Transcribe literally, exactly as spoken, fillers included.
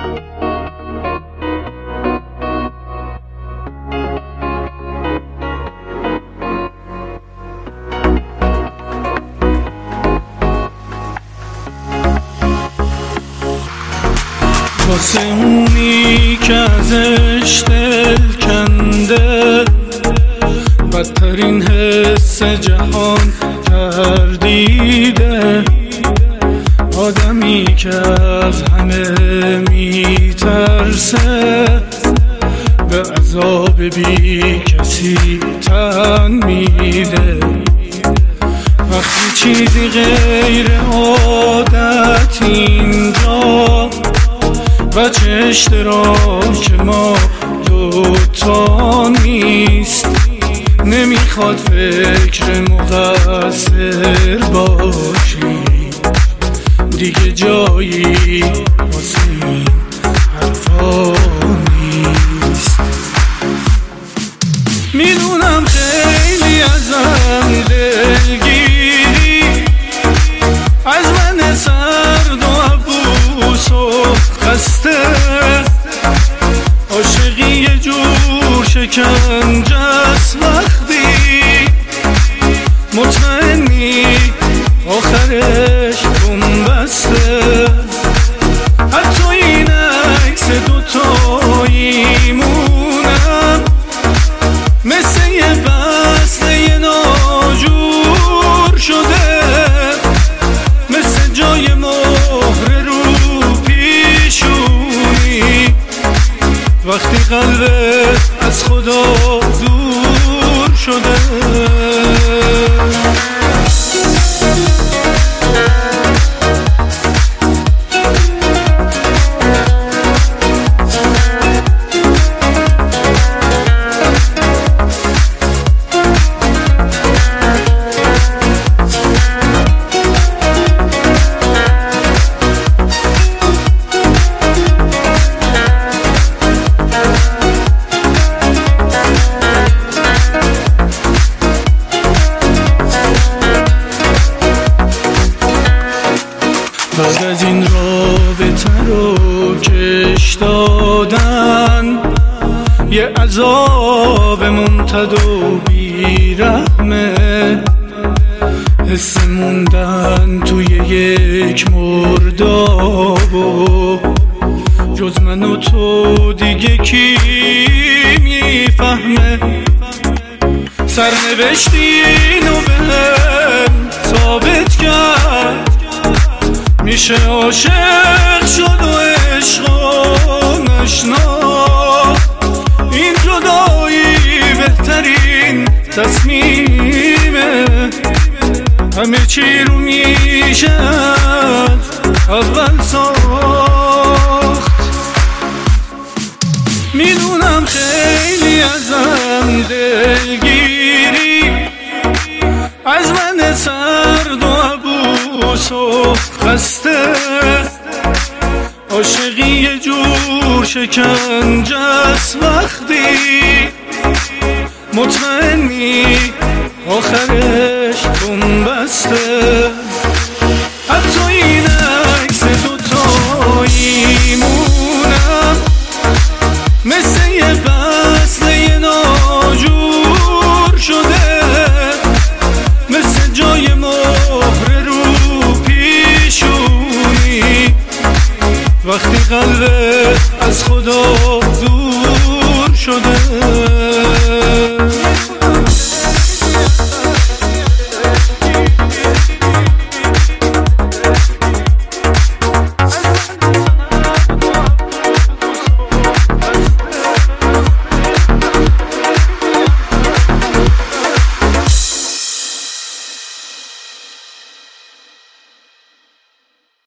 واسه اونی که ازش دل کنده، بدترین حس جهان تردیده. آدمی که از همه میترسه، به عذاب بی کسی تن میده. وقتی چیزی غیر عادت اینجا وجه اشتراک ما دوتا نیست، نمیخواد فکر مقصر باشی، دیگه جایی واسه این حرفا نیست. میدونم خیلی ازم دلگیری، از من سرد و عبوس و خسته. عاشقی یه جور شکنجه است وقتی مطمئنی آخرش بنبسته. حتی این عکس دوتاییمونم مثل یه بسته یه ناجور شده، مثل جای مهر رو پیشونی وقتی قلبت از خدا دور شده. بعد از این رابطه رو کش دادن، یه عذاب ممتد و بیرحمه. حس موندن توی یک مرداب و جز من و تو دیگه کی میفهمه. سرنوشتی اینو بهم ثابت کرد، میشه عاشق شد و عشق و نشناخت. این جدایی بهترین تصمیمه، همه چی رو میشه اول ساخت. میدونم خیلی ازم دلگیری، از من سرد و عبوس و خسته. عاشقی یه جور شکنجه است وقتی مطمئنی آخرش بنبسته. حتی این عکس دوتاییمونم مثل یه بسته یه ناجور شده، مثل جای مهر رو پیشونی وقتی قلبت از خدا دور شده.